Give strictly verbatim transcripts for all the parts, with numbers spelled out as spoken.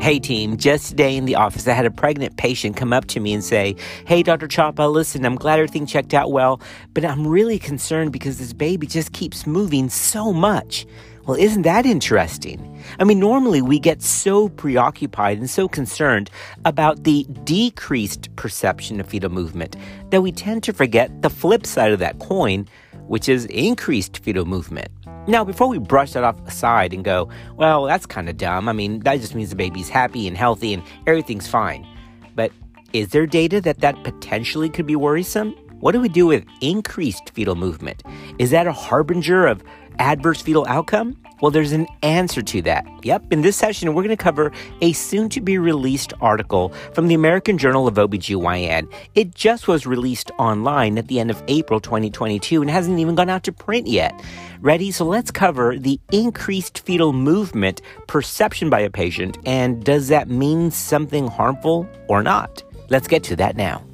Hey team, just today in the office, I had a pregnant patient come up to me and say, "Hey, Doctor Chapa, listen, I'm glad everything checked out well, but I'm really concerned because this baby just keeps moving so much." Well, isn't that interesting? I mean, normally we get so preoccupied and so concerned about the decreased perception of fetal movement that we tend to forget the flip side of that coin, which is increased fetal movement. Now, before we brush that off aside and go, well, that's kind of dumb. I mean, that just means the baby's happy and healthy and everything's fine. But is there data that that potentially could be worrisome? What do we do with increased fetal movement? Is that a harbinger of adverse fetal outcome? Well, there's an answer to that. Yep, in this session, we're going to cover a soon-to-be-released article from the American Journal of O B G Y N. It just was released online at the end of April twenty twenty-two and hasn't even gone out to print yet. Ready? So let's cover the increased fetal movement perception by a patient, and does that mean something harmful or not? Let's get to that now.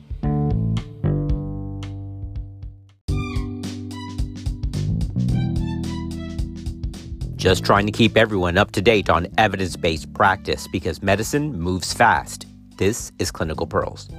Just trying to keep everyone up to date on evidence-based practice because medicine moves fast. This is Clinical Pearls.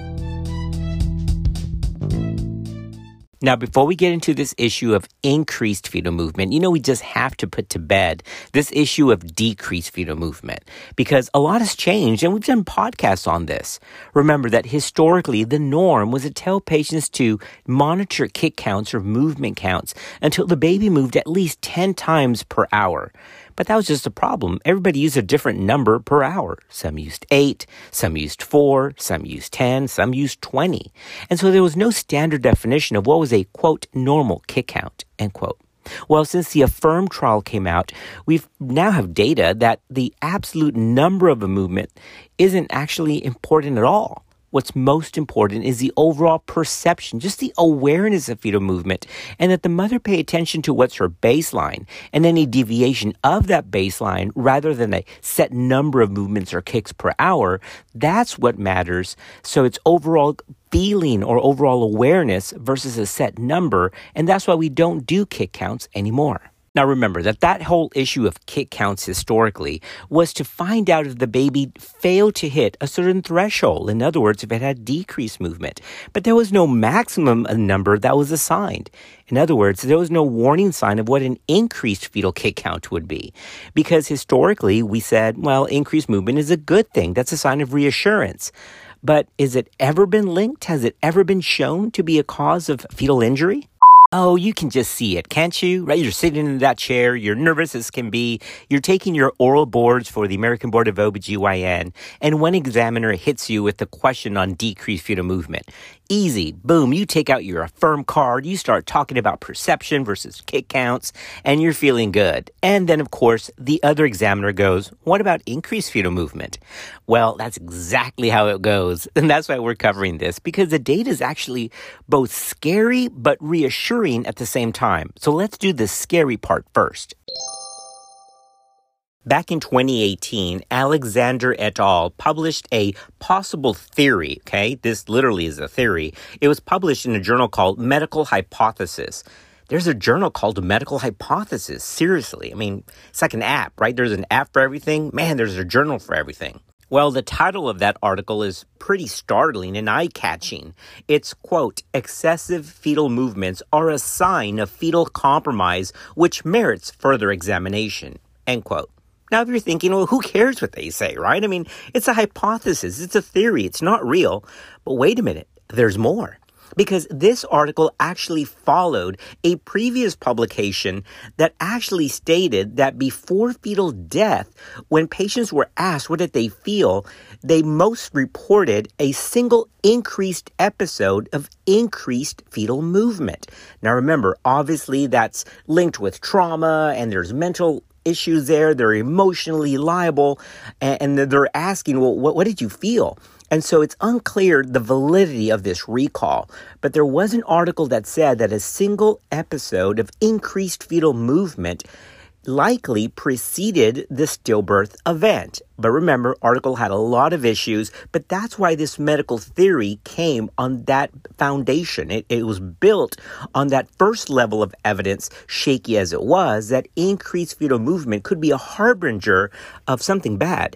Now, before we get into this issue of increased fetal movement, you know, we just have to put to bed this issue of decreased fetal movement because a lot has changed and we've done podcasts on this. Remember that historically, the norm was to tell patients to monitor kick counts or movement counts until the baby moved at least ten times per hour. But that was just a problem. Everybody used a different number per hour. Some used eight, some used four, some used ten, some used twenty. And so there was no standard definition of what was a, quote, normal kick count, end quote. Well, since the AFFIRM trial came out, we now have data that the absolute number of a movement isn't actually important at all. What's most important is the overall perception, just the awareness of fetal movement, and that the mother pay attention to what's her baseline and any deviation of that baseline rather than a set number of movements or kicks per hour. That's what matters. So it's overall feeling or overall awareness versus a set number, and that's why we don't do kick counts anymore. Now remember that that whole issue of kick counts historically was to find out if the baby failed to hit a certain threshold. In other words, if it had decreased movement. But there was no maximum number that was assigned. In other words, there was no warning sign of what an increased fetal kick count would be. Because historically we said, well, increased movement is a good thing. That's a sign of reassurance. But is it ever been linked? Has it ever been shown to be a cause of fetal injury? Oh, you can just see it, can't you? Right? You're sitting in that chair, you're nervous as can be, you're taking your oral boards for the American Board of O B G Y N, and one examiner hits you with the question on decreased fetal movement. Easy. Boom. You take out your AFFIRM card, you start talking about perception versus kick counts, and you're feeling good. And then, of course, the other examiner goes, what about increased fetal movement? Well, that's exactly how it goes. And that's why we're covering this, because the data is actually both scary but reassuring at the same time. So let's do the scary part first. Back in twenty eighteen, Alexander et al. Published a possible theory, okay? This literally is a theory. It was published in a journal called Medical Hypothesis. There's a journal called Medical Hypothesis. Seriously. I mean, it's like an app, right? There's an app for everything. Man, there's a journal for everything. Well, the title of that article is pretty startling and eye-catching. It's, quote, excessive fetal movements are a sign of fetal compromise which merits further examination, end quote. Now, if you're thinking, well, who cares what they say, right? I mean, it's a hypothesis. It's a theory. It's not real. But wait a minute. There's more. Because this article actually followed a previous publication that actually stated that before fetal death, when patients were asked what did they feel, they most reported a single increased episode of increased fetal movement. Now remember, obviously that's linked with trauma and there's mental issues there. They're emotionally liable and they're asking, well, what, what did you feel? And so it's unclear the validity of this recall, but there was an article that said that a single episode of increased fetal movement likely preceded the stillbirth event. But remember, article had a lot of issues, but that's why this medical theory came on that foundation. It, it was built on that first level of evidence, shaky as it was, that increased fetal movement could be a harbinger of something bad.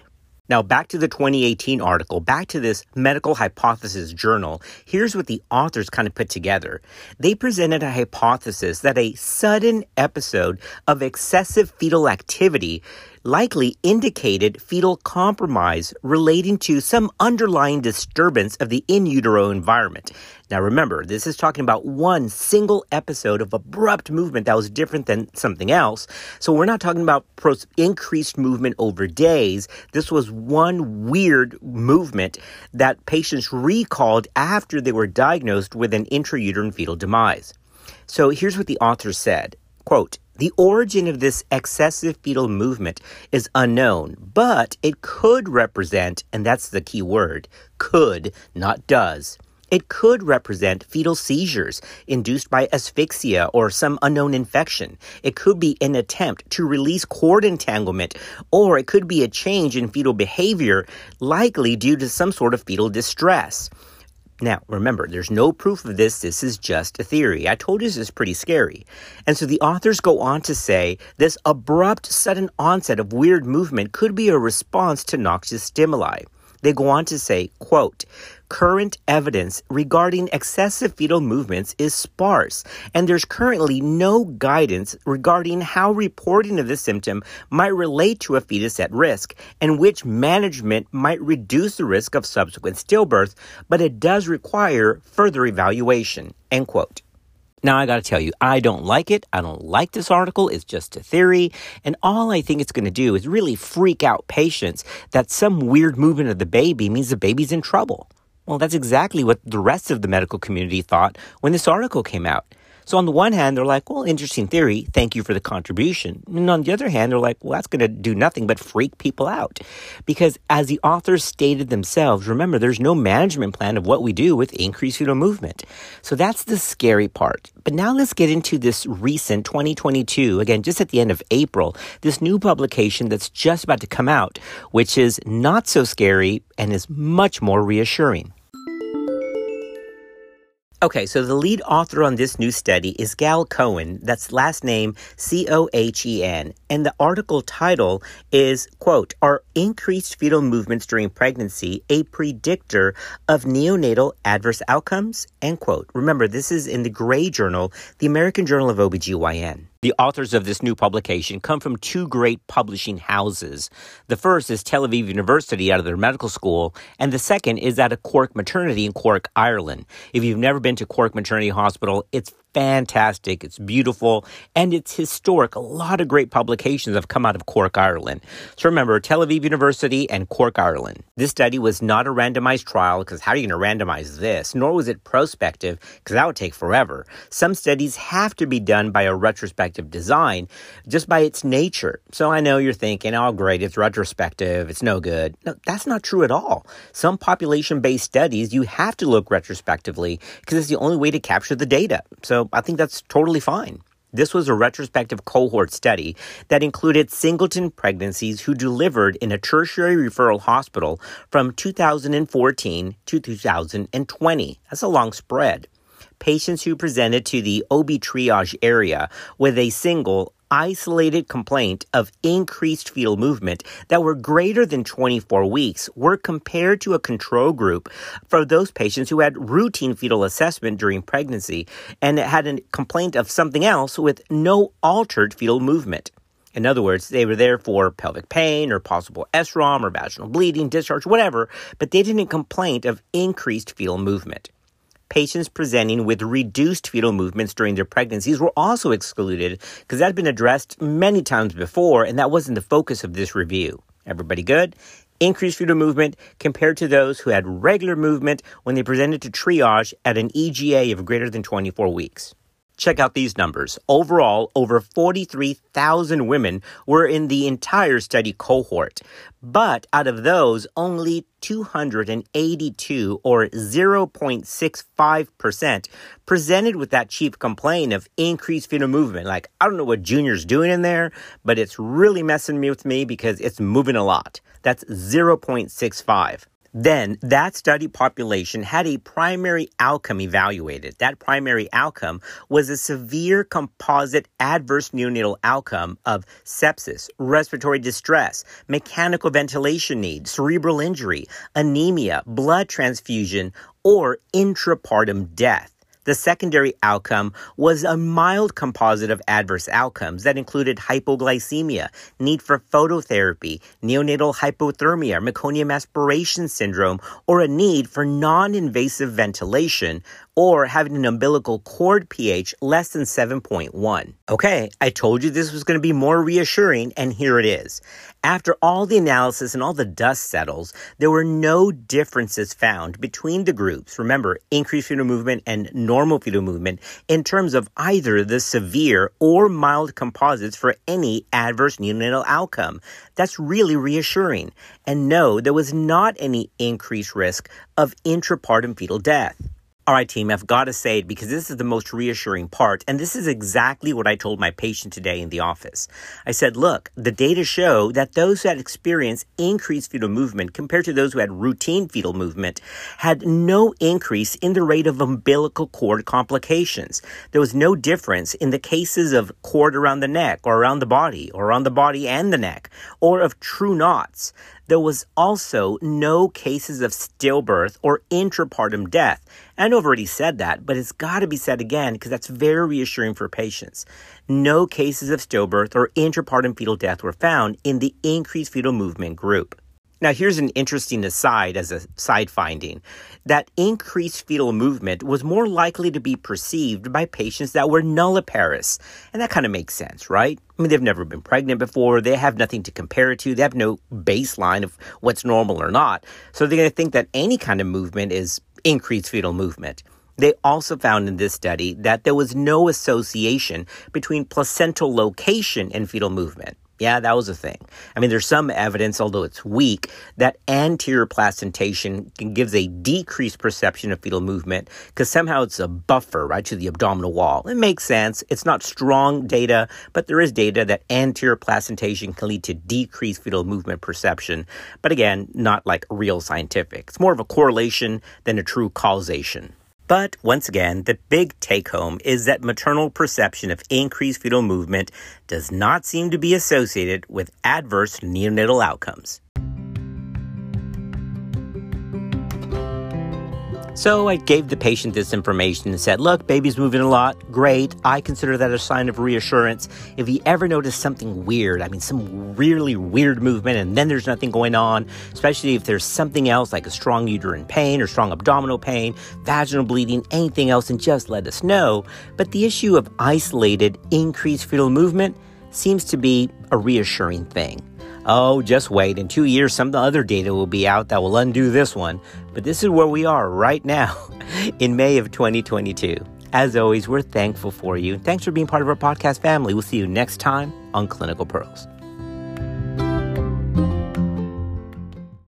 Now, back to the twenty eighteen article, back to this medical hypothesis journal, here's what the authors kind of put together. They presented a hypothesis that a sudden episode of excessive fetal activity likely indicated fetal compromise relating to some underlying disturbance of the in utero environment. Now remember, this is talking about one single episode of abrupt movement that was different than something else. So we're not talking about pros- increased movement over days. This was one weird movement that patients recalled after they were diagnosed with an intrauterine fetal demise. So here's what the author said, quote, "The origin of this excessive fetal movement is unknown, but it could represent," and that's the key word, could, not does. It could represent fetal seizures induced by asphyxia or some unknown infection. It could be an attempt to release cord entanglement, or it could be a change in fetal behavior, likely due to some sort of fetal distress. Now, remember, there's no proof of this. This is just a theory. I told you this is pretty scary. And so the authors go on to say this abrupt, sudden onset of weird movement could be a response to noxious stimuli. They go on to say, quote, "Current evidence regarding excessive fetal movements is sparse, and there's currently no guidance regarding how reporting of this symptom might relate to a fetus at risk, and which management might reduce the risk of subsequent stillbirth, but it does require further evaluation," end quote. Now, I got to tell you, I don't like it. I don't like this article. It's just a theory. And all I think it's going to do is really freak out patients that some weird movement of the baby means the baby's in trouble. Well, that's exactly what the rest of the medical community thought when this article came out. So on the one hand, they're like, well, interesting theory. Thank you for the contribution. And on the other hand, they're like, well, that's going to do nothing but freak people out. Because as the authors stated themselves, remember, there's no management plan of what we do with increased fetal movement. So that's the scary part. But now let's get into this recent twenty twenty-two, again, just at the end of April, this new publication that's just about to come out, which is not so scary and is much more reassuring. Okay, so the lead author on this new study is Gal Cohen, that's last name C O H E N, and the article title is, quote, "Are increased fetal movements during pregnancy a predictor of neonatal adverse outcomes?" End quote. Remember, this is in the Gray Journal, the American Journal of O B G Y N. The authors of this new publication come from two great publishing houses. The first is Tel Aviv University out of their medical school, and the second is at a Cork Maternity in Cork, Ireland. If you've never been to Cork Maternity Hospital, it's fantastic, it's beautiful, and it's historic. A lot of great publications have come out of Cork, Ireland. So remember, Tel Aviv University and Cork, Ireland. This study was not a randomized trial, because how are you going to randomize this? Nor was it prospective, because that would take forever. Some studies have to be done by a retrospective design, just by its nature. So I know you're thinking, oh great, it's retrospective, it's no good. No, that's not true at all. Some population-based studies, you have to look retrospectively, because it's the only way to capture the data. So I think that's totally fine. This was a retrospective cohort study that included singleton pregnancies who delivered in a tertiary referral hospital from two thousand fourteen to two thousand twenty. That's a long spread. Patients who presented to the O B triage area with a single isolated complaint of increased fetal movement that were greater than twenty-four weeks were compared to a control group for those patients who had routine fetal assessment during pregnancy and had a complaint of something else with no altered fetal movement. In other words, they were there for pelvic pain or possible S R O M or vaginal bleeding, discharge, whatever, but they didn't complain of increased fetal movement. Patients presenting with reduced fetal movements during their pregnancies were also excluded because that had been addressed many times before, and that wasn't the focus of this review. Everybody good? Increased fetal movement compared to those who had regular movement when they presented to triage at an E G A of greater than twenty-four weeks. Check out these numbers. Overall, over forty-three thousand women were in the entire study cohort. But out of those, only two hundred eighty-two, or zero point six five percent, presented with that chief complaint of increased fetal movement. Like, I don't know what Junior's doing in there, but it's really messing me with me because it's moving a lot. That's zero point six five. Then that study population had a primary outcome evaluated. That primary outcome was a severe composite adverse neonatal outcome of sepsis, respiratory distress, mechanical ventilation need, cerebral injury, anemia, blood transfusion, or intrapartum death. The secondary outcome was a mild composite of adverse outcomes that included hypoglycemia, need for phototherapy, neonatal hypothermia, meconium aspiration syndrome, or a need for non-invasive ventilation, or having an umbilical cord pH less than seven point one. Okay, I told you this was going to be more reassuring, and here it is. After all the analysis and all the dust settles, there were no differences found between the groups. Remember, increased fetal movement and normal fetal movement in terms of either the severe or mild composites for any adverse neonatal outcome. That's really reassuring. And no, there was not any increased risk of intrapartum fetal death. All right, team, I've got to say it because this is the most reassuring part, and this is exactly what I told my patient today in the office. I said, look, the data show that those who had experienced increased fetal movement compared to those who had routine fetal movement had no increase in the rate of umbilical cord complications. There was no difference in the cases of cord around the neck or around the body or around the body and the neck or of true knots. There was also no cases of stillbirth or intrapartum death. And I've already said that, but it's got to be said again because that's very reassuring for patients. No cases of stillbirth or intrapartum fetal death were found in the increased fetal movement group. Now, here's an interesting aside as a side finding. That increased fetal movement was more likely to be perceived by patients that were nulliparous. And that kind of makes sense, right? I mean, they've never been pregnant before. They have nothing to compare it to. They have no baseline of what's normal or not. So they're going to think that any kind of movement is increased fetal movement. They also found in this study that there was no association between placental location and fetal movement. Yeah, that was a thing. I mean, there's some evidence, although it's weak, that anterior placentation gives a decreased perception of fetal movement because somehow it's a buffer, right, to the abdominal wall. It makes sense. It's not strong data, but there is data that anterior placentation can lead to decreased fetal movement perception. But again, not like real scientific. It's more of a correlation than a true causation. But once again, the big take-home is that maternal perception of increased fetal movement does not seem to be associated with adverse neonatal outcomes. So I gave the patient this information and said, look, baby's moving a lot. Great. I consider that a sign of reassurance. If you ever notice something weird, I mean, some really weird movement, and then there's nothing going on, especially if there's something else like a strong uterine pain or strong abdominal pain, vaginal bleeding, anything else, and just let us know. But the issue of isolated increased fetal movement seems to be a reassuring thing. Oh, just wait. In two years, some other data will be out that will undo this one. But this is where we are right now in May of twenty twenty-two. As always, we're thankful for you. Thanks for being part of our podcast family. We'll see you next time on Clinical Pearls.